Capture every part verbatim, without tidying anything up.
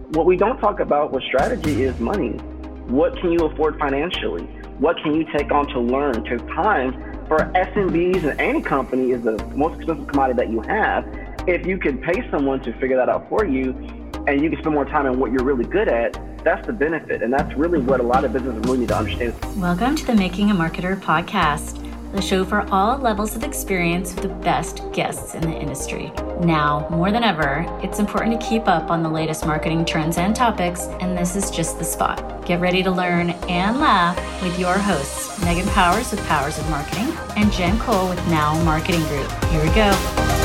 what we don't talk about with strategy is money. What can you afford financially? What can you take on to learn? Because time for S M Bs and any company is the most expensive commodity that you have. If you can pay someone to figure that out for you, and you can spend more time on what you're really good at, that's the benefit. And that's really what a lot of businesses really need to understand. Welcome to the Making a Marketer podcast, the show for all levels of experience with the best guests in the industry. Now, more than ever, it's important to keep up on the latest marketing trends and topics, and this is just the spot. Get ready to learn and laugh with your hosts, Megan Powers with Powers of Marketing and Jen Cole with Now Marketing Group. Here we go.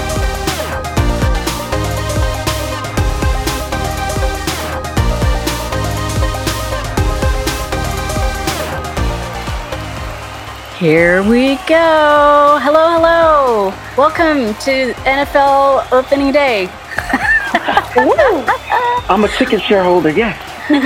Here we go. Hello, hello. Welcome to N F L opening day. I'm a ticket shareholder, yes.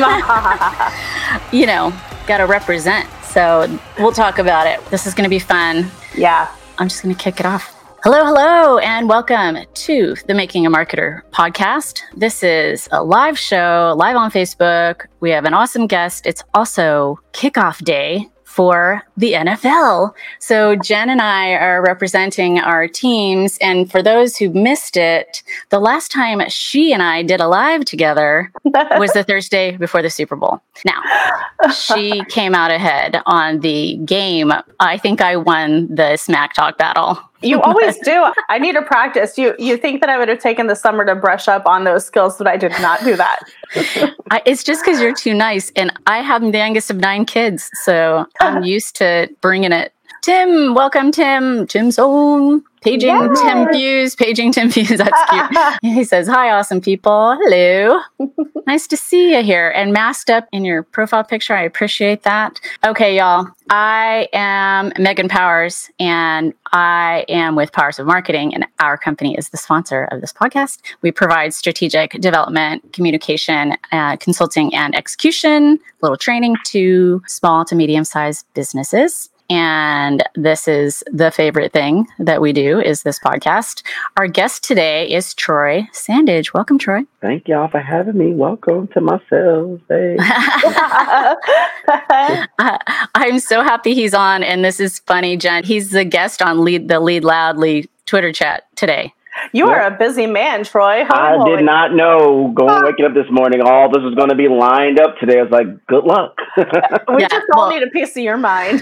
You know, got to represent. So we'll talk about it. This is going to be fun. Yeah. I'm just going to kick it off. Hello, hello, and welcome to the Making a Marketer podcast. This is a live show, live on Facebook. We have an awesome guest. It's also kickoff day for the N F L. So Jen and I are representing our teams. And for those who missed it, the last time she and I did a live together was the Thursday before the Super Bowl. Now, she came out ahead on the game. I think I won the Smack Talk battle. You always do. I need to practice. You you think that I would have taken the summer to brush up on those skills, but I did not do that. I, it's just because you're too nice. And I have the youngest of nine kids, so I'm used to bringing it. Tim, welcome, Tim. Tim's own. Paging yes. Tim Fuse, paging Tim Fuse. That's cute. He says, hi, awesome people. Hello. Nice to see you here. And masked up in your profile picture. I appreciate that. Okay, y'all. I am Megan Powers, and I am with Powers of Marketing, and our company is the sponsor of this podcast. We provide strategic development, communication, uh, consulting, and execution, little training to small to medium-sized businesses. And this is the favorite thing that we do is this podcast. Our guest today is Troy Sandage. Welcome, Troy. Thank y'all for having me. Welcome to myself. Hey. uh, I'm so happy he's on. And this is funny, Jen. He's the guest on lead, the Lead Loudly Twitter chat today. You are a busy man, Troy. I did not know going waking up this morning, all this was going to be lined up today. I was like, good luck. we yeah, just all well, need a piece of your mind.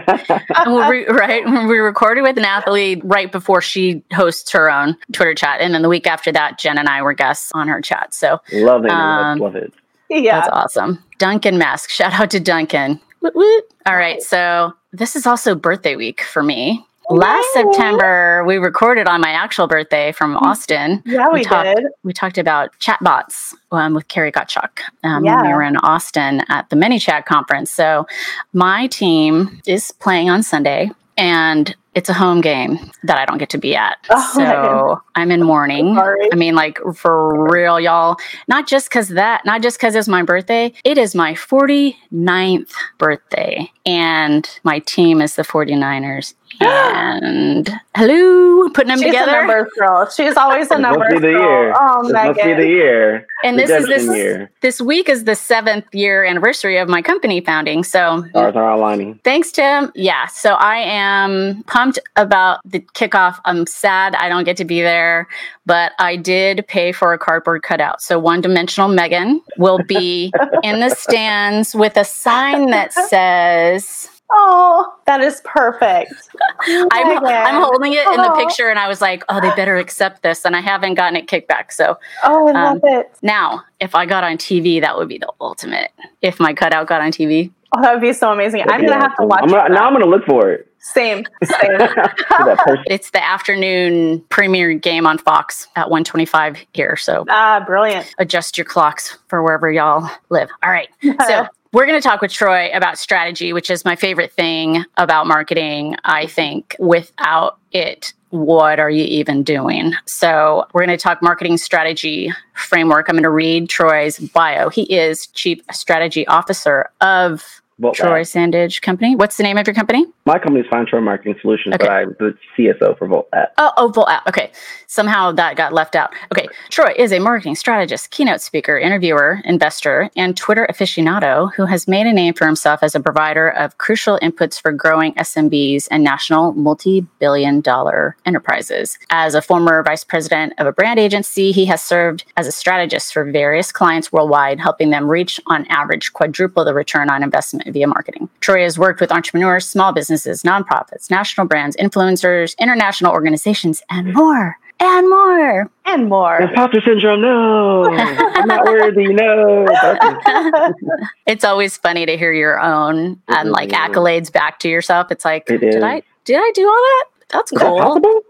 we, right. We recorded with Nathalie right before she hosts her own Twitter chat. And then the week after that, Jen and I were guests on her chat. So love it. Um, love it. Yeah. That's awesome. Duncan Mask. Shout out to Duncan. Woot, woot. All right. So this is also birthday week for me. Last Yay. September, we recorded on my actual birthday from Austin. Yeah, we, we talked, did. We talked about chatbots um, with Carrie Gottschalk um, yeah. when we were in Austin at the ManyChat conference. So my team is playing on Sunday, and it's a home game that I don't get to be at. Oh, so I'm in mourning. I mean, like for real, y'all. Not just because that, not just because it's my birthday. It is my forty-ninth birthday, and my team is the forty-niners. And hello, putting them She's together. She's a numbers girl. She's always a numbers girl. Year. Oh, this Megan. Must be the year. And this Redemption is this year. This week is the seventh year anniversary of my company founding. So stars are aligning. Thanks, Tim. Yeah. So I am pumped about the kickoff. I'm sad I don't get to be there, but I did pay for a cardboard cutout. So one dimensional Megan will be in the stands with a sign that says, oh, that is perfect. I'm, I'm holding it in the picture, and I was like, oh, they better accept this. And I haven't gotten it kicked back. So, oh, I love um, it. Now, if I got on T V, that would be the ultimate. If my cutout got on T V. Oh, that would be so amazing. That'd I'm going to awesome. have to watch I'm gonna, Now I'm going to look for it. Same. Same. It's the afternoon premiere game on Fox at one twenty-five here. So, ah, brilliant. Adjust your clocks for wherever y'all live. All right. So, we're going to talk with Troy about strategy, which is my favorite thing about marketing. I think without it, what are you even doing? So we're going to talk marketing strategy framework. I'm going to read Troy's bio. He is Chief Strategy Officer of Volt Troy Lab. Sandage Company. What's the name of your company? My company is Fine Troy Marketing Solutions, Okay. but I'm the C S O for Volt Lab. Oh, oh, Volt App. Okay. Somehow that got left out. Okay. Troy is a marketing strategist, keynote speaker, interviewer, investor, and Twitter aficionado who has made a name for himself as a provider of crucial inputs for growing S M Bs and national multi-billion dollar enterprises. As a former vice president of a brand agency, he has served as a strategist for various clients worldwide, helping them reach, on average, quadruple the return on investment via marketing. Troy has worked with entrepreneurs, small businesses, nonprofits, national brands, influencers, international organizations, and more. And more. And more. Imposter syndrome, no. I'm not worthy, no. It's always funny to hear your own and like accolades back to yourself. It's like, It did is. I did I do all that? That's Is that cool. possible?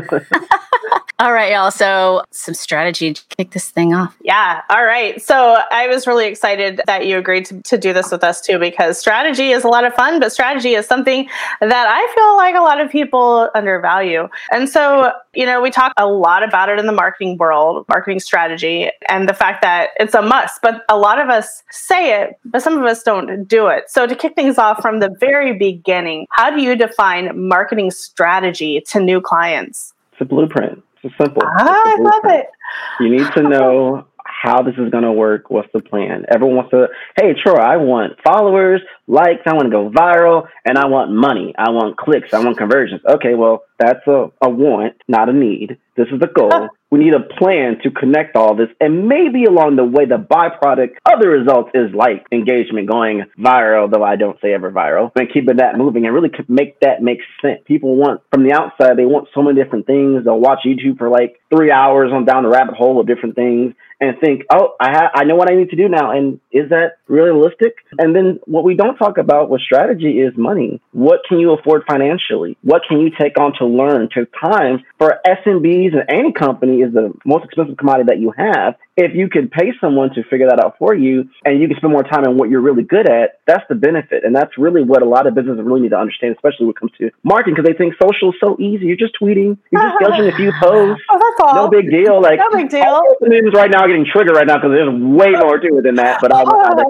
All right, y'all. So some strategy to kick this thing off. Yeah. All right. So I was really excited that you agreed to, to do this with us too, because strategy is a lot of fun, but strategy is something that I feel like a lot of people undervalue. And so, you know, we talk a lot about it in the marketing world, marketing strategy, and the fact that it's a must, but a lot of us say it, but some of us don't do it. So to kick things off from the very beginning, how do you define marketing strategy to new clients? It's a blueprint. It's simple. Ah, It's a I love blueprint. it. You need to know how this is going to work. What's the plan? Everyone wants to, hey, Troy, I want followers, likes, I want to go viral, and I want money. I want clicks. I want conversions. Okay, well, that's a, a want, not a need. This is the goal. We need a plan to connect all this. And maybe along the way, the byproduct of the results is like engagement going viral, though I don't say ever viral, and keeping that moving and really make that make sense. People want, from the outside, they want so many different things. They'll watch YouTube for like three hours on down the rabbit hole of different things and think, oh, I ha- I know what I need to do now. And is that realistic? And then what we don't talk about with strategy is money. What can you afford financially? What can you take on to learn, to time? For S M Bs and any company is the most expensive commodity that you have. If you could pay someone to figure that out for you and you can spend more time on what you're really good at, that's the benefit. And that's really what a lot of businesses really need to understand, especially when it comes to marketing, because they think social is so easy. You're just tweeting. You're just judging a few posts. Oh, that's all. No big deal. Like, No big deal. all the memes right now are getting triggered right now because there's way more to it than that. But I, I,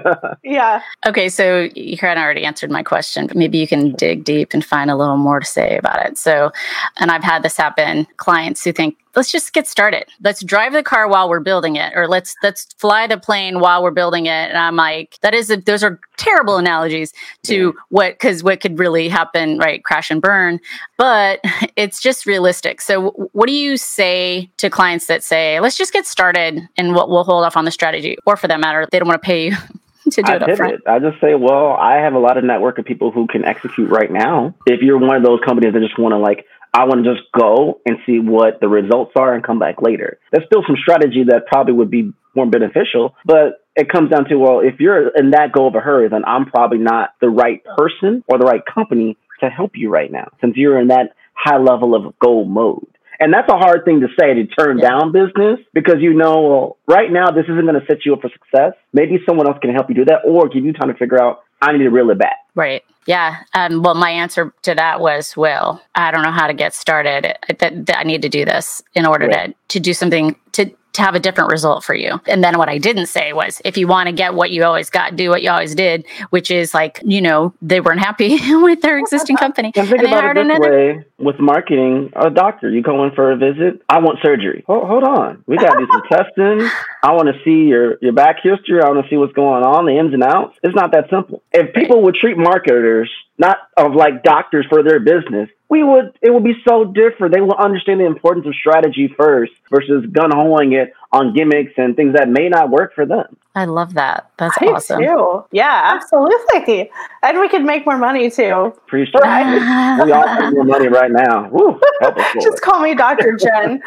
Yeah. Okay, so you kind of already answered my question, but maybe you can dig deep and find a little more to say about it. So, and I've had this happen, clients who think, let's just get started. Let's drive the car while we're building it, or let's let's fly the plane while we're building it. And I'm like, that is, a, those are terrible analogies to yeah. what, because what could really happen, right? Crash and burn. But it's just realistic. So what do you say to clients that say, let's just get started and we'll, we'll hold off on the strategy, or for that matter, they don't want to pay you to do I it up front? I just say, well, I have a lot of network of people who can execute right now. If you're one of those companies that just want to like, I want to just go and see what the results are and come back later. There's still some strategy that probably would be more beneficial, but it comes down to, well, if you're in that go of a hurry, then I'm probably not the right person or the right company to help you right now, since you're in that high level of goal mode. And that's a hard thing to say, to turn yeah. down business, because you know, well, right now, this isn't going to set you up for success. Maybe someone else can help you do that or give you time to figure out, I need to reel it back. Right. Yeah. Um, well, my answer to that was, well, I don't know how to get started. That, that I need to do this in order right. to, to do something, to, to have a different result for you. And then what I didn't say was, if you want to get what you always got, do what you always did, which is like, you know, they weren't happy with their existing company. And think and about it this another- way, with marketing, a doctor, you go in for a visit, I want surgery. Hold, hold on. We got to do some testing. I want to see your, your back history. I want to see what's going on, the ins and outs. It's not that simple. If people would treat marketers not of like doctors for their business, we would, it would be so different. They will understand the importance of strategy first versus gun-hoing it on gimmicks and things that may not work for them. I love that. That's I awesome. Too. Yeah, absolutely. And we could make more money too. Appreciate it. We all make more money right now. Woo, help us, Lord. Just call me Doctor Jen.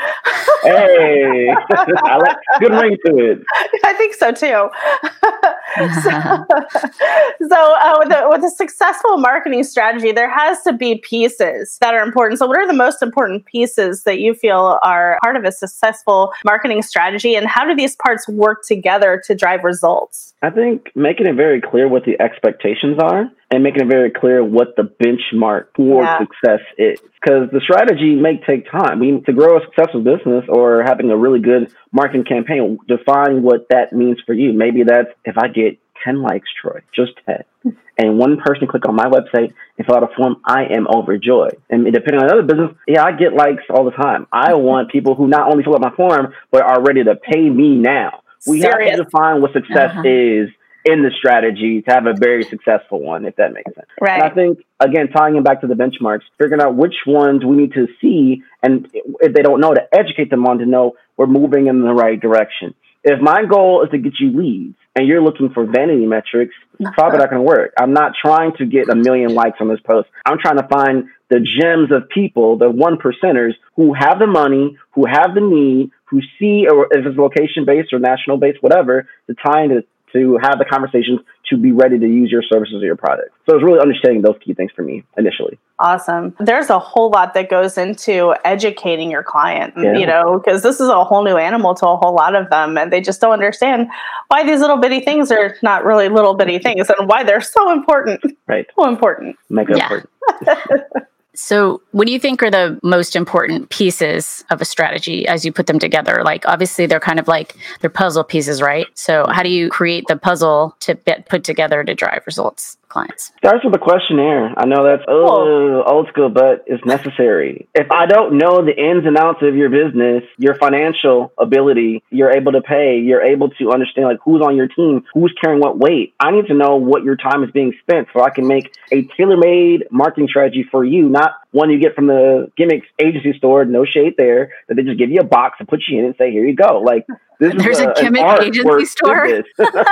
Hey, I like good ring to it. I think so too. so, so uh, with, a, with a successful marketing strategy, there has to be pieces that are important. So what are the most important pieces that you feel are part of a successful marketing strategy, and how do these parts work together to drive results? I think making it very clear what the expectations are and making it very clear what the benchmark for yeah. success is. Because the strategy may take time. We to grow a successful business or having a really good marketing campaign, define what that means for you. Maybe that's, if I get ten likes, Troy, just ten. and one person click on my website and fill out a form, I am overjoyed. And depending on another business, yeah, I get likes all the time. I want people who not only fill out my form, but are ready to pay me now. We Serious. have to define what success uh-huh. is in the strategy to have a very successful one, if that makes sense. Right. And I think, again, tying it back to the benchmarks, figuring out which ones we need to see, and if they don't know, to educate them on to know we're moving in the right direction. If my goal is to get you leads and you're looking for vanity metrics, it's probably not going to work. I'm not trying to get a million likes on this post. I'm trying to find the gems of people, the one percenters who have the money, who have the need, who see, or if it's location based or national based, whatever, to tie into to have the conversations to be ready to use your services or your product. So it's really understanding those key things for me initially. Awesome. There's a whole lot that goes into educating your client, yeah. you know, because this is a whole new animal to a whole lot of them. And they just don't understand why these little bitty things are not really little bitty things and why they're so important. Right. So important. Mega yeah. important. So what do you think are the most important pieces of a strategy as you put them together? Like, obviously, they're kind of like, they're puzzle pieces, right? So how do you create the puzzle to get put together to drive results? Clients. Starts with a questionnaire. I know that's oh, old school, but it's necessary. If I don't know the ins and outs of your business, your financial ability, you're able to pay, you're able to understand like who's on your team, who's carrying what weight. I need to know what your time is being spent so I can make a tailor-made marketing strategy for you, not one you get from the gimmicks agency store, no shade there, that they just give you a box and put you in and say, here you go. Like, this There's is a, a gimmick agency store. There's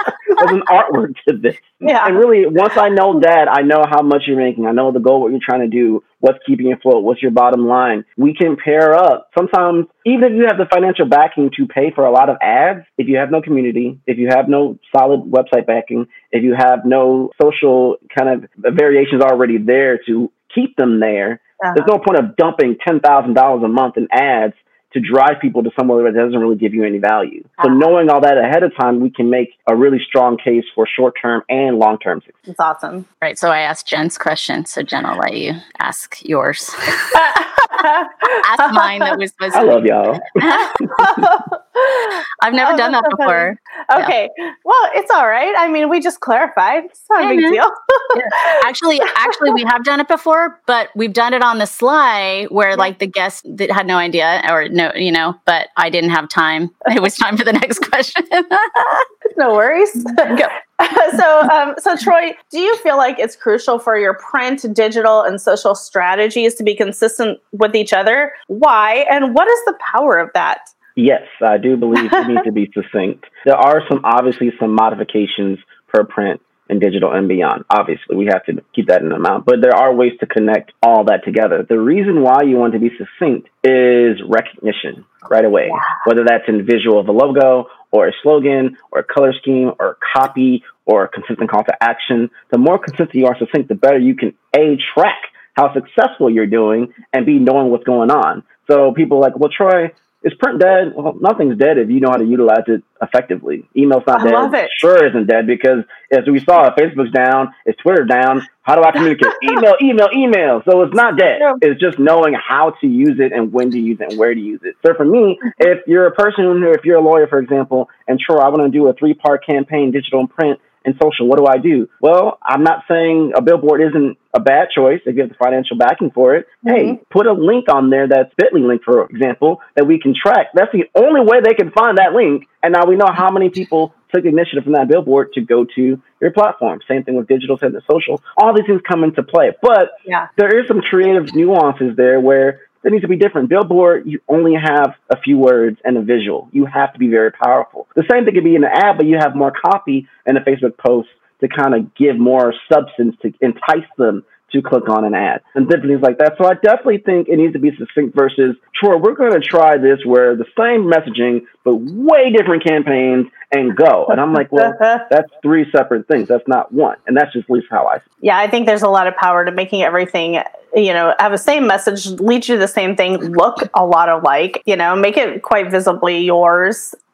an artwork to this. Yeah. And really, once I know that, I know how much you're making. I know the goal, what you're trying to do, what's keeping you afloat, what's your bottom line. We can pair up. Sometimes, even if you have the financial backing to pay for a lot of ads, if you have no community, if you have no solid website backing, if you have no social kind of variations already there to keep them there, uh-huh. there's no point of dumping ten thousand dollars a month in ads to drive people to somewhere that doesn't really give you any value. So knowing all that ahead of time, we can make a really strong case for short-term and long-term success. It's awesome. Right. So I asked Jen's question. So Jen, I'll let you ask yours. Ask mine that was supposed to I love y'all. I've never oh, done that so before. Funny. Okay. Yeah. Well, it's all right. I mean, we just clarified. It's not mm-hmm. a big deal. yeah. Actually, actually, we have done it before, but we've done it on the sly where yeah. like the guest that had no idea or no, you know, but I didn't have time. It was time for the next question. No worries. Go. so, um, so Troy, do you feel like it's crucial for your print, digital, and social strategies to be consistent with each other? Why? And what is the power of that? Yes, I do believe it needs to be succinct. There are some, obviously, some modifications per print and digital and beyond. Obviously, we have to keep that in amount, but there are ways to connect all that together. The reason why you want to be succinct is recognition right away, yeah. whether that's in visual of a logo or a slogan or a color scheme or copy or a consistent call to action. The more consistent you are succinct, the better you can A, track how successful you're doing and B, knowing what's going on. So people are like, well, Troy, is print dead? Well, nothing's dead if you know how to utilize it effectively. Email's not I dead. Love it. Sure isn't dead because as we saw, Facebook's down, is Twitter down. How do I communicate? email, email, email. So it's not dead. It's just knowing how to use it and when to use it and where to use it. So for me, if you're a person, or if you're a lawyer, for example, and Troy, I want to do a three-part campaign, digital and print and social, what do I do? Well, I'm not saying a billboard isn't a bad choice if you have the financial backing for it. Mm-hmm. Hey, put a link on there that's Bitly link, for example, that we can track. That's the only way they can find that link. And now we know how many people took the initiative from that billboard to go to your platform. Same thing with digital, same with social. All these things come into play. But yeah. there is some creative nuances there where there needs to be different. Billboard, you only have a few words and a visual. You have to be very powerful. The same thing could be in an ad, but you have more copy in a Facebook post to kind of give more substance to entice them to click on an ad and different things like that. So I definitely think it needs to be succinct versus, Troy, we're going to try this where the same messaging, but way different campaigns and go. And I'm like, well, that's three separate things. That's not one. And that's just at least how I see it. Yeah, I think there's a lot of power to making everything, you know, have the same message, lead you to the same thing, look a lot alike, you know, make it quite visibly yours.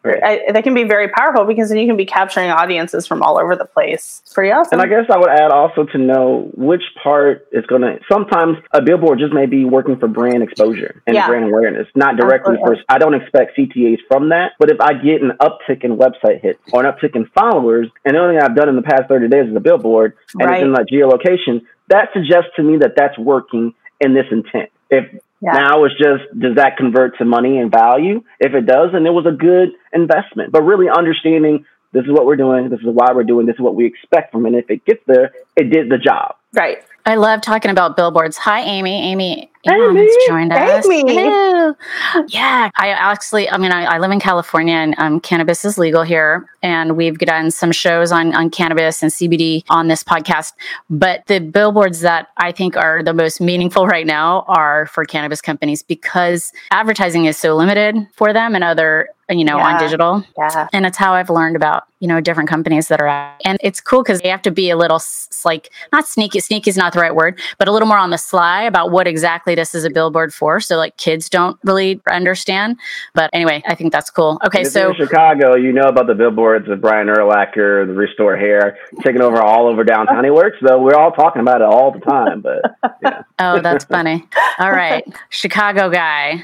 I, they can be very powerful because then you can be capturing audiences from all over the place. It's pretty awesome. And I guess I would add also to know which part is going to, sometimes a billboard just may be working for brand exposure and yeah. brand awareness, not directly Absolutely. for, I don't expect C T As from that, but if I get an uptick in website hits or an uptick in followers, and the only thing I've done in the past thirty days is a billboard, and right. it's in like geolocation, that suggests to me that that's working in this intent. If yeah. now it's just, does that convert to money and value? If it does, then it was a good investment. But really understanding this is what we're doing, this is why we're doing, this is what we expect from it. And if it gets there, it did the job. Right. I love talking about billboards. Hi, Amy. Amy, Amy has joined us. Amy. Hello. Yeah, I actually, I mean, I, I live in California, and um, cannabis is legal here. And we've done some shows on, on cannabis and C B D on this podcast. But the billboards that I think are the most meaningful right now are for cannabis companies, because advertising is so limited for them and other, you know, yeah. on digital. Yeah. And it's how I've learned about, you know, different companies that are at. And it's cool because they have to be a little s- like, not sneaky, sneaky is not the right word, but a little more on the sly about what exactly this is a billboard for. So like kids don't really understand. But anyway, I think that's cool. Okay. If So in Chicago, you know about the billboards of Brian Urlacher, the Restore Hair, taking over all over downtown. He works though. We're all talking about it all the time, but yeah. Oh, that's funny. All right. Chicago guy.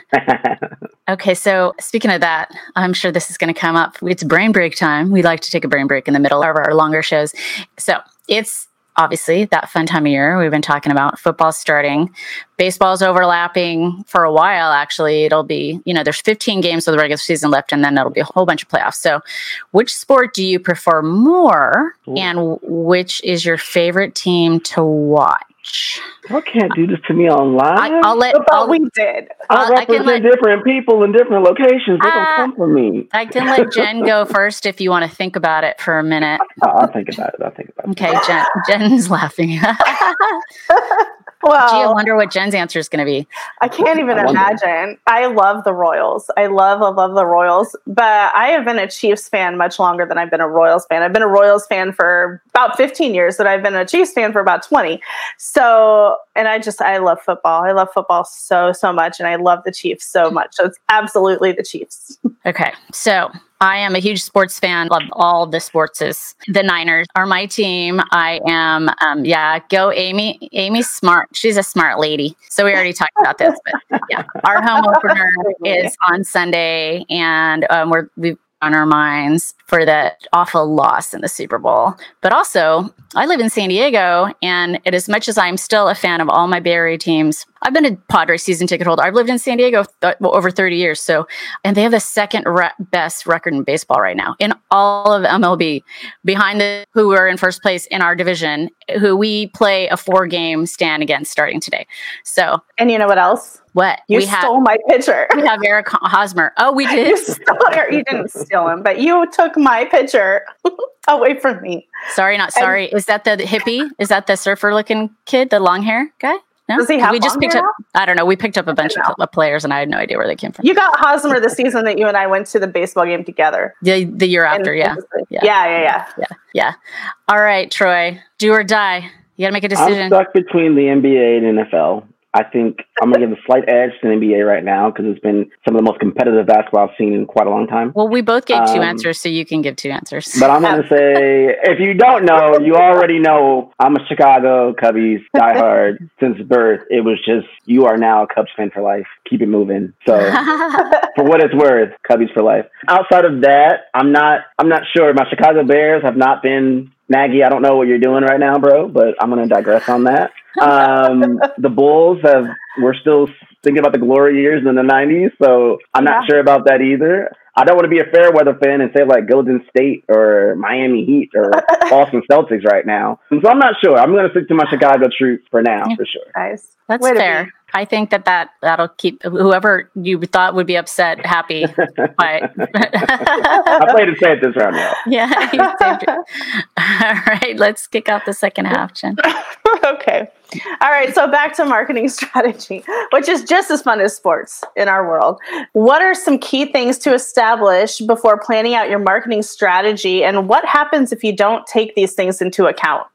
Okay. So speaking of that, I'm sure this is going to come up. It's brain break time. We like to take a brain break in the middle of our longer shows. So it's obviously that fun time of year. We've been talking about football starting. Baseball's overlapping for a while, actually. It'll be, you know, there's fifteen games of the regular season left, and then it'll be a whole bunch of playoffs. So which sport do you prefer more? Ooh. And which is your favorite team to watch? You can't do this to me online. I, I'll let. I'll, we did. I represent let, different people in different locations. They uh, don't come for me. I can let Jen go first if you want to think about it for a minute. I'll think about it. I'll think about it. Okay, Jen. Jen's laughing. Well, gee, I wonder what Jen's answer is going to be. I can't even I imagine. I love the Royals. I love, love, love the Royals. But I have been a Chiefs fan much longer than I've been a Royals fan. I've been a Royals fan for about fifteen years, but I've been a Chiefs fan for about twenty. So, and I just, I love football. I love football so, so much. And I love the Chiefs so much. So it's absolutely the Chiefs. Okay. So I am a huge sports fan. Love all the sportses. The Niners are my team. I am, um, yeah, go Amy. Amy's smart. She's a smart lady. So we already talked about this, but yeah, our home opener is on Sunday, and um, we're we've on our minds for that awful loss in the Super Bowl. But also, I live in San Diego, and it, as much as I'm still a fan of all my Bay Area teams, I've been a Padres season ticket holder. I've lived in San Diego th- over thirty years. So, and they have the second re- best record in baseball right now in all of M L B, behind the who are in first place in our division, who we play a four game stand against starting today. So, and you know what else? What? You we stole have, my pitcher. We have Eric Hosmer. Oh, we did? You, stole, you didn't steal him, but you took my pitcher away from me. Sorry, not sorry. And, is that the hippie? Is that the surfer-looking kid, the long hair guy? No? Does he have we just long picked hair up. now? I don't know. We picked up a bunch of, of players, and I had no idea where they came from. You got Hosmer the season that you and I went to the baseball game together. The the year after, yeah. yeah. Yeah, yeah, yeah. Yeah, yeah. All right, Troy. Do or die. You got to make a decision. I'm stuck between the N B A and N F L. I think I'm going to give a slight edge to the N B A right now because it's been some of the most competitive basketball I've seen in quite a long time. Well, we both gave two um, answers, so you can give two answers. But I'm going to say, if you don't know, you already know I'm a Chicago Cubbies diehard since birth. It was just, you are now a Cubs fan for life. Keep it moving. So for what it's worth, Cubbies for life. Outside of that, I'm not, I'm not sure. My Chicago Bears have not been, Nagy, I don't know what you're doing right now, bro, but I'm going to digress on that. Um, the Bulls have, we're still thinking about the glory years in the nineties, so I'm not yeah. sure about that either. I don't want to be a fair weather fan and say like Golden State or Miami Heat or Boston Celtics right now. So I'm not sure. I'm going to stick to my Chicago troops for now, for sure. Nice. That's Way fair. I think that, that that'll keep whoever you thought would be upset happy. But I played it safe this round now. Yeah. You saved it. All right. Let's kick off the second half, Jen. Okay. All right. So back to marketing strategy, which is just as fun as sports in our world. What are some key things to establish before planning out your marketing strategy? And what happens if you don't take these things into account?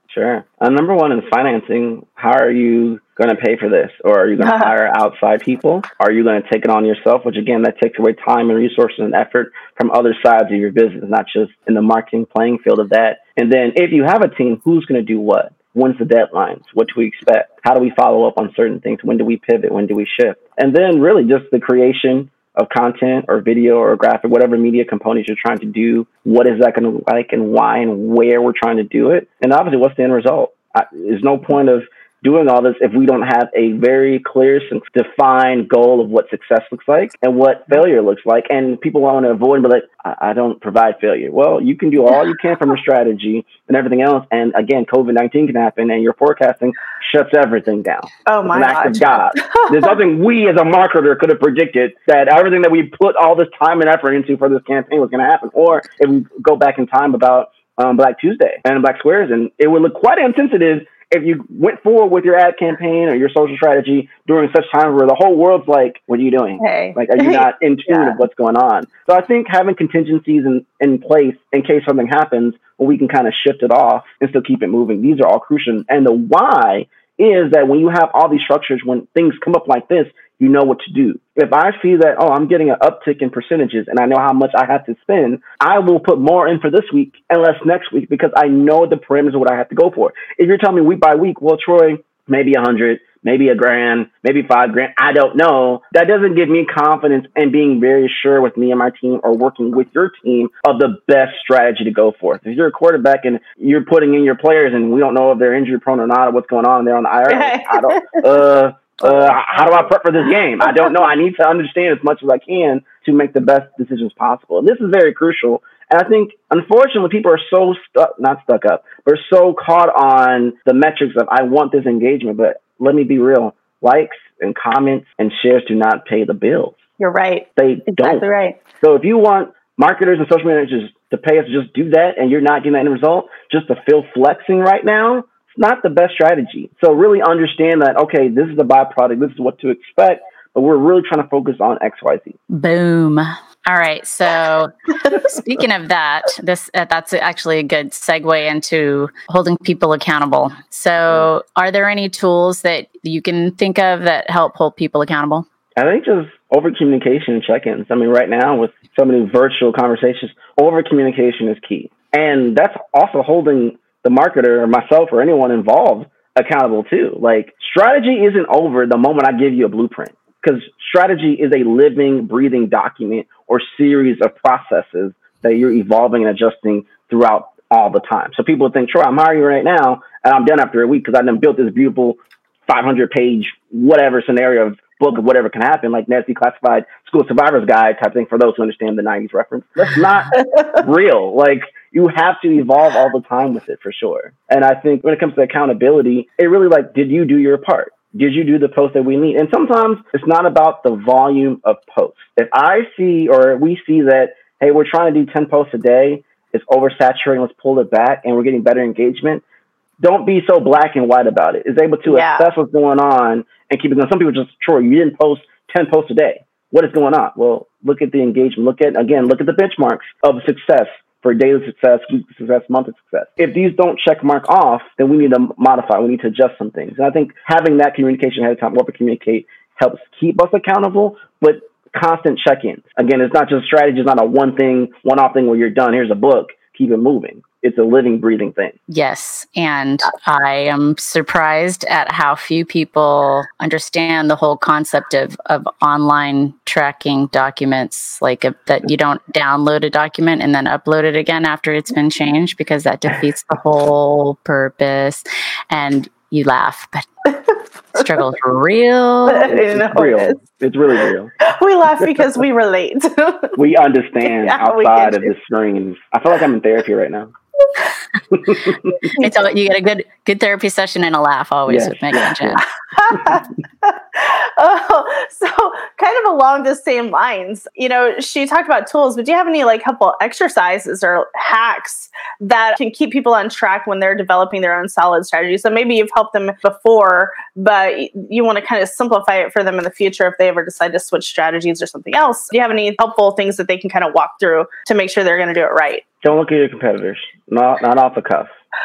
Sure. Uh, number one is financing. How are you going to pay for this? Or are you going to hire outside people? Are you going to take it on yourself? Which, again, that takes away time and resources and effort from other sides of your business, not just in the marketing playing field of that. And then if you have a team, who's going to do what? When's the deadlines? What do we expect? How do we follow up on certain things? When do we pivot? When do we shift? And then really just the creation of content or video or graphic, whatever media components you're trying to do. What is that going to look like and why and where we're trying to do it? And obviously, what's the end result? I, there's no point of doing all this if we don't have a very clear, defined goal of what success looks like and what failure looks like. And people want to avoid, but like, I, I don't provide failure. Well, you can do all you can from a strategy and everything else. And again, COVID nineteen can happen and your forecasting shuts everything down. Oh my God. Act of God. There's nothing we as a marketer could have predicted that everything that we put all this time and effort into for this campaign was going to happen. Or if we go back in time about um, Black Tuesday and Black Squares, and it would look quite insensitive if you went forward with your ad campaign or your social strategy during such time where the whole world's like, what are you doing? Hey. Like, are you not in tune Yeah. of what's going on? So I think having contingencies in, in place in case something happens, well, we can kind of shift it off and still keep it moving. These are all crucial. And the why is that when you have all these structures, when things come up like this, you know what to do. If I see that, oh, I'm getting an uptick in percentages and I know how much I have to spend, I will put more in for this week and less next week because I know the parameters of what I have to go for. If you're telling me week by week, well, Troy, maybe a hundred, maybe a grand, maybe five grand, I don't know. That doesn't give me confidence in being very sure with me and my team or working with your team of the best strategy to go for. If you're a quarterback and you're putting in your players and we don't know if they're injury prone or not or what's going on, they're on the I R, I don't, uh, Uh, how do I prep for this game? I don't know. I need to understand as much as I can to make the best decisions possible. And this is very crucial. And I think, unfortunately, people are so stuck, not stuck up, but so caught on the metrics of, I want this engagement. But let me be real. Likes and comments and shares do not pay the bills. You're right. They exactly don't. Right. So if you want marketers and social managers to pay us to just do that and you're not getting that end result, just to feel flexing right now, not the best strategy. So really understand that, okay, this is a byproduct. This is what to expect, but we're really trying to focus on X, Y, Z. Boom. All right. So speaking of that, this uh, that's actually a good segue into holding people accountable. So are there any tools that you can think of that help hold people accountable? I think just over communication and check-ins. I mean, right now with so many virtual conversations, over communication is key. And that's also holding the marketer or myself or anyone involved accountable too. Like, strategy isn't over the moment I give you a blueprint, because strategy is a living, breathing document or series of processes that you're evolving and adjusting throughout all the time. So people think, Troy, I'm hiring you right now and I'm done after a week because I done built this beautiful five hundred page whatever scenario of book of whatever can happen, like Nancy Classified School Survivor's Guide type thing for those who understand the nineties reference. That's not real. Like, you have to evolve all the time with it for sure. And I think when it comes to accountability, it really like, did you do your part? Did you do the post that we need? And sometimes it's not about the volume of posts. If I see or we see that, hey, we're trying to do ten posts a day, it's oversaturating, let's pull it back, and we're getting better engagement, don't be so black and white about it. It's able to Yeah. assess what's going on and keep it going. Some people just, Troy, you didn't post ten posts a day. What is going on? Well, look at the engagement. Look at, again, look at the benchmarks of success for daily success, weekly success, monthly success. If these don't check mark off, then we need to modify. We need to adjust some things. And I think having that communication ahead of time, what we communicate, helps keep us accountable, but constant check-ins. Again, it's not just strategy. It's not a one thing, one-off thing where you're done. Here's a book. Keep it moving. It's a living, breathing thing. Yes. And I am surprised at how few people understand the whole concept of, of online tracking documents, like a, that you don't download a document and then upload it again after it's been changed, because that defeats the whole purpose. And you laugh, but struggle's real. It's real. It's really real. We laugh because we relate. We understand Yeah, we outside get of you. the screens. I feel like I'm in therapy right now. It's all, you get a good good therapy session and a laugh always Yes, with Megan and Jen. Oh, so kind of along the same lines, you know, she talked about tools, but do you have any like helpful exercises or hacks that can keep people on track when they're developing their own solid strategy? So maybe you've helped them before, but you want to kind of simplify it for them in the future if they ever decide to switch strategies or something else. Do you have any helpful things that they can kind of walk through to make sure they're going to do it right? Don't look at your competitors. Not not off the cuff.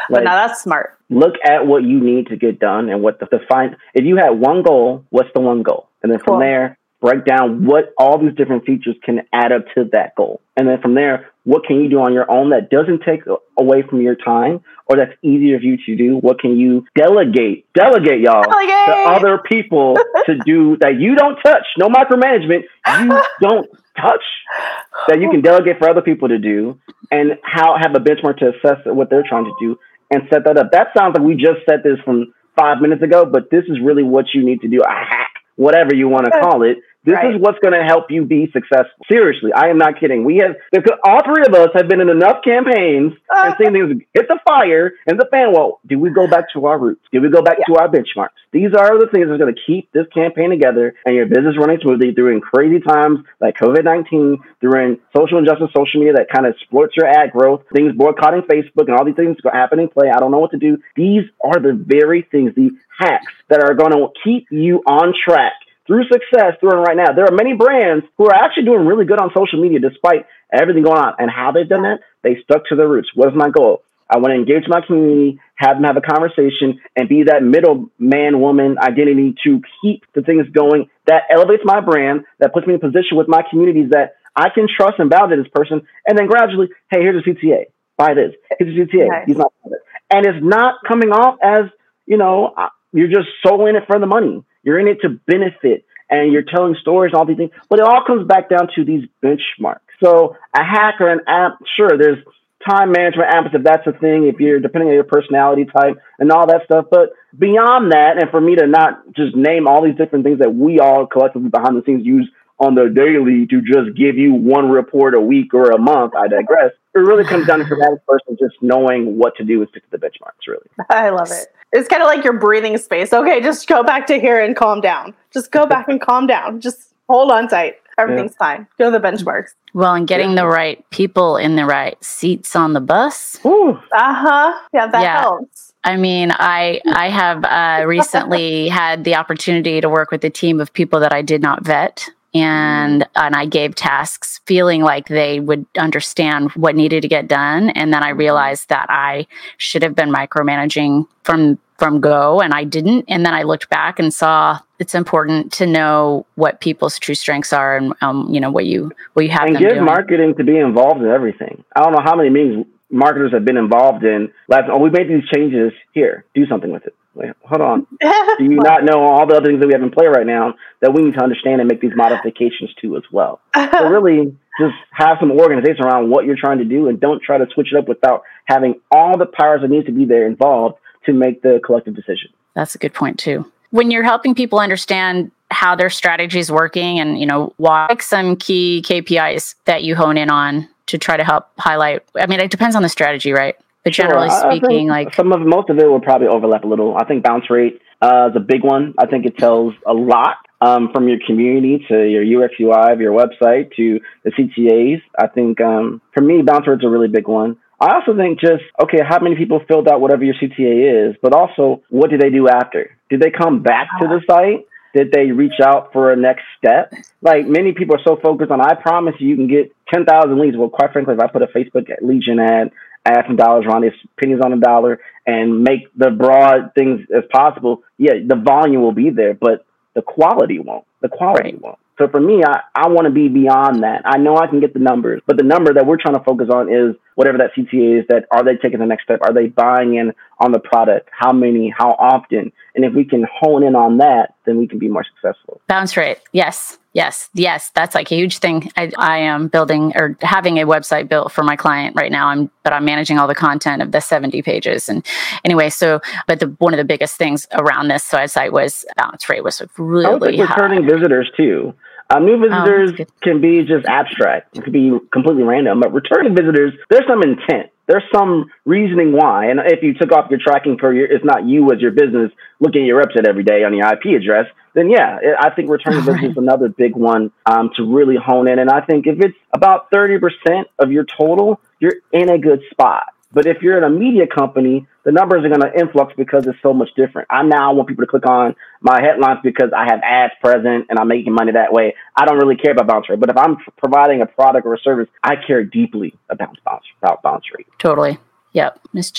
But now that's smart. Look at what you need to get done and what the define. If you had one goal, what's the one goal? And then from cool. there, break down what all these different features can add up to that goal. And then from there, what can you do on your own that doesn't take away from your time or that's easier for you to do? What can you delegate? Delegate, y'all, delegate. to other people to do that you don't touch. No micromanagement. You don't touch that you can delegate for other people to do and how have a benchmark to assess what they're trying to do and set that up. That sounds like we just said this from five minutes ago, but this is really what you need to do. A hack, whatever you want to call it. This right. is what's going to help you be successful. Seriously, I am not kidding. We have, all three of us have been in enough campaigns and seen things hit the fire and the fan. Well, do we go back to our roots? Do we go back yeah. to our benchmarks? These are the things that are going to keep this campaign together and your business running smoothly during crazy times like COVID nineteen, during social injustice, social media that kind of exploits your ad growth, things boycotting Facebook and all these things happening, play. I don't know what to do. These are the very things, the hacks that are going to keep you on track through success, through and right now. There are many brands who are actually doing really good on social media despite everything going on. And how they've done that, they stuck to their roots. What is my goal? I want to engage my community, have them have a conversation, and be that middle man, woman identity to keep the things going that elevates my brand, that puts me in a position with my communities that I can trust and validate this person. And then gradually, hey, here's a C T A. Buy this. Here's a C T A. Nice. He's not it. And it's not coming off as, you know, you're just so in it for the money. You're in it to benefit, and you're telling stories and all these things. But it all comes back down to these benchmarks. So a hack or an app, sure, there's time management apps if that's a thing, if you're depending on your personality type and all that stuff. But beyond that, and for me to not just name all these different things that we all collectively behind the scenes use on the daily to just give you one report a week or a month, I digress. It really comes down to the average person just knowing what to do and stick to the benchmarks, really. I love it. It's kind of like your breathing space. Okay, just go back to here and calm down. Just go back and calm down. Just hold on tight. Everything's yeah. fine. Go to the benchmarks. Well, and getting yeah. the right people in the right seats on the bus. Ooh. Uh-huh. Yeah, that yeah. helps. I mean, I I have uh, recently had the opportunity to work with a team of people that I did not vet. And and I gave tasks feeling like they would understand what needed to get done. And then I realized that I should have been micromanaging from from go, and I didn't. And then I looked back and saw it's important to know what people's true strengths are and um, you know what you what you have and them get doing. Marketing to be involved in everything. I don't know how many meetings marketers have been involved in. Last, oh, we made these changes. Here, do something with it. Wait, hold on. Do you not know all the other things that we have in play right now that we need to understand and make these modifications to as well? So really just have some organization around what you're trying to do and don't try to switch it up without having all the powers that need to be there involved to make the collective decision. That's a good point too. When you're helping people understand how their strategy is working and, you know, why some key K P Is that you hone in on to try to help highlight. I mean, it depends on the strategy, right? But generally sure. speaking, like some of most of it will probably overlap a little. I think bounce rate uh, is a big one. I think it tells a lot um, from your community to your U X U I of your website to the C T As. I think um, for me, bounce rate's a really big one. I also think just, okay, how many people filled out whatever your C T A is, but also what did they do after? Did they come back to the site? Did they reach out for a next step? Like many people are so focused on, I promise you, you can get ten thousand leads. Well, quite frankly, if I put a Facebook Legion ad, add some dollars around it, pennies on a dollar, and make the broad things as possible, yeah, the volume will be there, but the quality won't. The quality right. won't. So for me, I, I want to be beyond that. I know I can get the numbers, but the number that we're trying to focus on is whatever that C T A is, that are they taking the next step? Are they buying in on the product? How many? How often? And if we can hone in on that, then we can be more successful. Bounce rate. Yes. Yes. Yes. That's like a huge thing. I, I am building or having a website built for my client right now. I'm, but I'm managing all the content of the seventy pages. And anyway, so, but the, one of the biggest things around this website was bounce rate was really I think returning high. visitors too. Um, new visitors oh, can be just abstract. It could be completely random, but returning visitors, there's some intent. There's some reasoning why. And if you took off your tracking for your, it's not you as your business looking at your website every day on your I P address, then yeah, I think returning right. visitors is another big one um, to really hone in. And I think if it's about thirty percent of your total, you're in a good spot. But if you're in a media company, the numbers are going to influx because it's so much different. I now want people to click on my headlines because I have ads present and I'm making money that way. I don't really care about bounce rate. But if I'm providing a product or a service, I care deeply about bounce, about bounce rate. Totally. Yep. Miz Jen?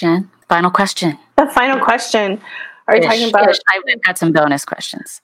Final question. The final question. Are you Ish, talking about? ish. I've got some bonus questions.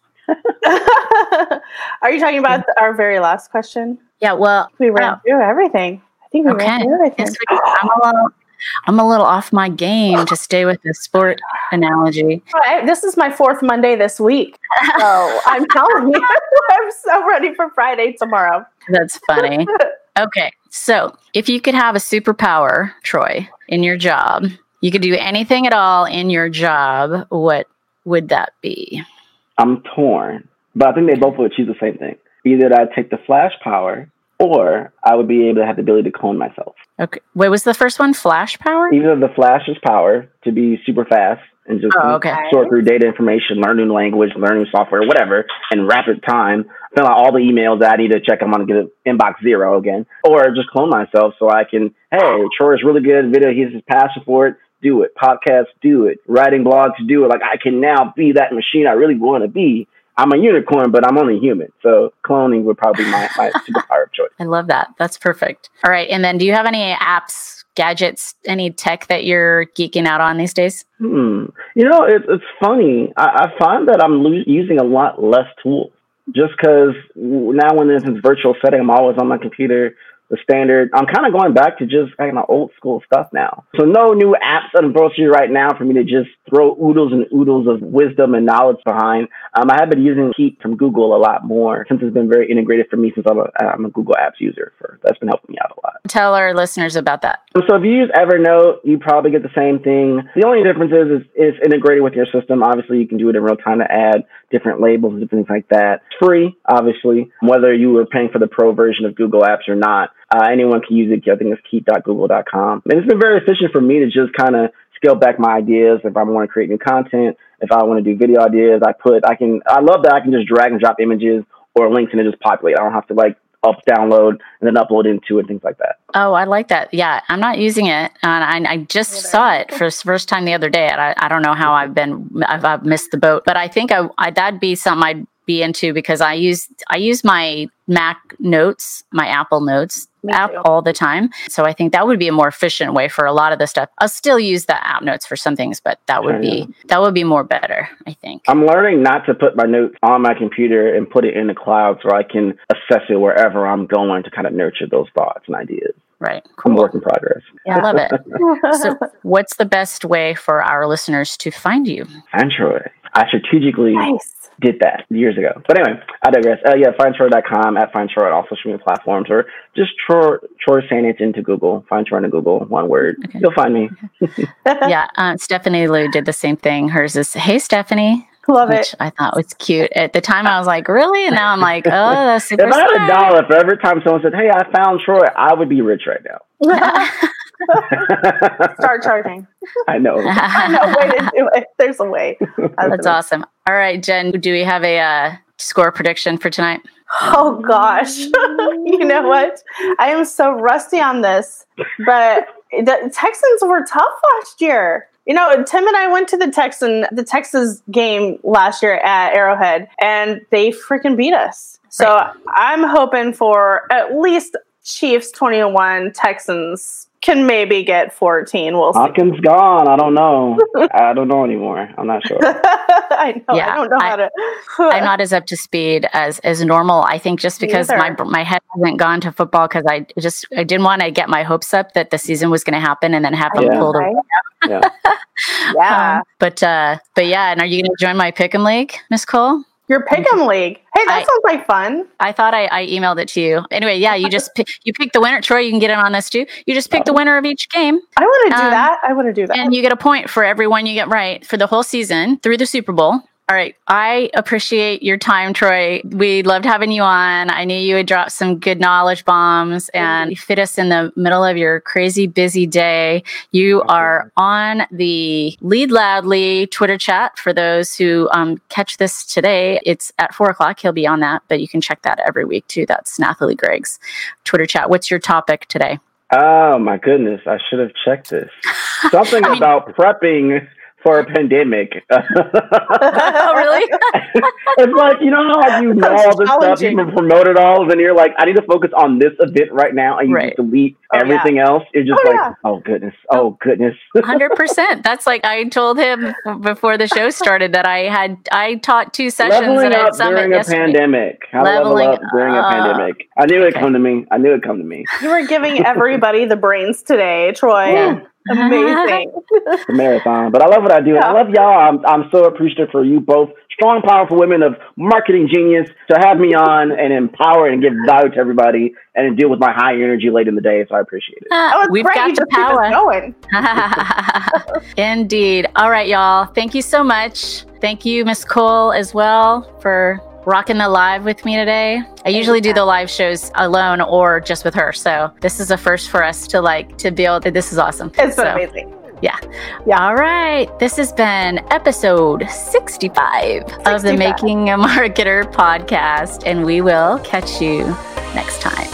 Are you talking about our very last question? Yeah. Well, we ran oh. through everything. I think we okay. ran through everything. Yes, we, I'm a little, I'm a little off my game to stay with the sport analogy. Right. This is my fourth Monday this week, so I'm telling you, I'm so ready for Friday tomorrow. That's funny. Okay, so if you could have a superpower, Troy, in your job, you could do anything at all in your job, what would that be? I'm torn, but I think they both would achieve the same thing. Either I'd take the flash power, or I would be able to have the ability to clone myself. Okay. What was the first one? Flash power? Either the flash's power to be super fast and just oh, okay. sort through data information, learn new language, learn new software, whatever, in rapid time, fill out all the emails that I need to check. I'm going to get inbox zero again. Or just clone myself so I can, hey, Troy is really good. Video, he's his passion for it. Do it. Podcasts, do it. Writing blogs, do it. Like, I can now be that machine I really want to be. I'm a unicorn, but I'm only human. So cloning would probably be my, my superpower of choice. I love that. That's perfect. All right. And then do you have any apps, gadgets, any tech that you're geeking out on these days? Hmm. You know, it, it's funny. I, I find that I'm lo- using a lot less tools just because now when there's this virtual setting, I'm always on my computer. The standard, I'm kind of going back to just kind of old school stuff now. So no new apps that I'm broaching right now for me to just throw oodles and oodles of wisdom and knowledge behind. Um, I have been using Keep from Google a lot more since it's been very integrated for me since I'm a, I'm a Google Apps user. For that's been helping me out a lot. Tell our listeners about that. So if you use Evernote, you probably get the same thing. The only difference is, is it's integrated with your system. Obviously, you can do it in real time to add different labels and things like that. It's free, obviously, whether you were paying for the pro version of Google Apps or not. Uh, anyone can use it. I think it's keep dot google dot com. And it's been very efficient for me to just kind of scale back my ideas. If I want to create new content, if I want to do video ideas, I put, I can, I love that I can just drag and drop images or links and it just populate. I don't have to like up, download, and then upload into it, things like that. Oh, I like that. Yeah, I'm not using it. And I, I just saw it for the first time the other day. And I, I don't know how I've been, I've, I've missed the boat, but I think I, I that'd be something I'd be into because I use, I use my Mac Notes, my Apple Notes app all the time. So I think that would be a more efficient way for a lot of the stuff. I'll still use the app notes for some things, but that would be, that would be more better, I think. I'm learning not to put my notes on my computer and put it in the cloud so I can assess it wherever I'm going to kind of nurture those thoughts and ideas. Right. Cool. I'm work in progress. Yeah, I love it. So what's the best way for our listeners to find you? Find Troy. I strategically nice. did that years ago. But anyway, I digress. Uh, yeah, find troy dot com, at find troy on all social media platforms, or just Troy, Troy Sanich into Google. Find Troy into Google, one word. Okay. You'll find me. Yeah, uh, Stephanie Lou did the same thing. Hers is, hey, Stephanie. Love which it. I thought was cute. At the time, I was like, really? And now I'm like, oh, that's super If I had smart. a dollar for every time someone said, hey, I found Troy, I would be rich right now. Start charging. I know. I know. Way to do it. There's a way. That's awesome. All right, Jen, do we have a uh, score prediction for tonight? Oh, gosh. You know what? I am so rusty on this, but the Texans were tough last year. You know, Tim and I went to the Texan, the Texas game last year at Arrowhead, and they freaking beat us. So right. I'm hoping for at least Chiefs twenty-one, Texans can maybe get fourteen. We'll see. Hawkins gone. I don't know. I don't know anymore. I'm not sure. I know. Yeah, I don't know I, how to. I'm not as up to speed as as normal. I think just because my my head hasn't gone to football because I just I didn't want to get my hopes up that the season was going to happen and then have them yeah. pulled away. Yeah. yeah. Um, but uh, but yeah. And are you going to join my Pick'em League, Miss Cole? Your Pick'em League. Hey, that I, sounds like fun. I thought I, I emailed it to you. Anyway, yeah, you just pick, you pick the winner. Troy, you can get in on this too. You just pick the winner of each game. I want to do um, that. I want to do that. And you get a point for every one you get right for the whole season through the Super Bowl. All right. I appreciate your time, Troy. We loved having you on. I knew you would drop some good knowledge bombs and you fit us in the middle of your crazy busy day. You are on the Lead Loudly Twitter chat for those who um, catch this today. It's at four o'clock. He'll be on that, but you can check that every week too. That's Nathalie Gregg's Twitter chat. What's your topic today? Oh my goodness. I should have checked this. Something I mean, about prepping for a pandemic. Oh, really? It's like, you know how you know all this stuff, you've been promoted all, and you're like, I need to focus on this event right now, and you Right. just delete Oh, everything yeah. else. You're just Oh, like, yeah. oh goodness, oh goodness. one hundred percent. That's like I told him before the show started that I had I taught two sessions Leveling at up Summit during a yesterday. pandemic. How to level Leveling up during a up. pandemic. I knew it'd Okay. come to me. I knew it'd come to me. You were giving everybody the brains today, Troy. Yeah. Amazing. It's a marathon. But I love what I do. And I love y'all. I'm, I'm so appreciative for you both, strong, powerful women of marketing genius, to have me on and empower and give value to everybody and deal with my high energy late in the day. So I appreciate it. That was We've great. got You the just keep us power. going. Indeed. All right, y'all. Thank you so much. Thank you, Miss Cole, as well, for rocking the live with me today. I usually do the live shows alone or just with her. So this is a first for us to like to be able to, this is awesome. It's been So, amazing. Yeah. Yeah. All right. This has been episode sixty-five of the sixty-five. Making a Marketer podcast, and we will catch you next time.